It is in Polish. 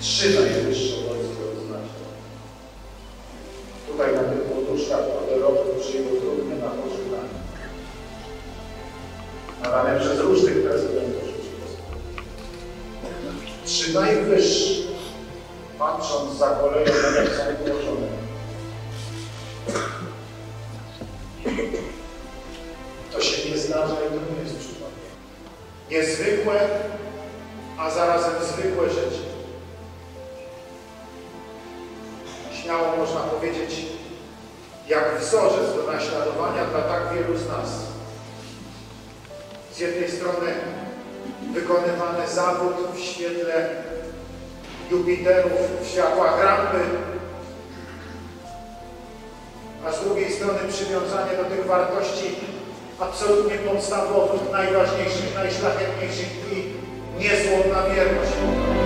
3 najwyższe wojsko oznacza. Tutaj na tych poduszkach modelowych przyjęło trudne na pożegnanie. Nadane przez różnych prezydentów Rzeczypospolitej. 3 najwyższe, patrząc za koleją, jak są ułożone. To się nie zdarza i to nie jest przypadek. Niezwykłe, a zarazem zwykłe życie. Śmiało można powiedzieć, jak wzorzec do naśladowania dla tak wielu z nas. Z jednej strony wykonywany zawód w świetle Jupiterów, w światłach rampy, a z drugiej strony przywiązanie do tych wartości absolutnie podstawowych, najważniejszych, najszlachetniejszych i niezłomna wierność.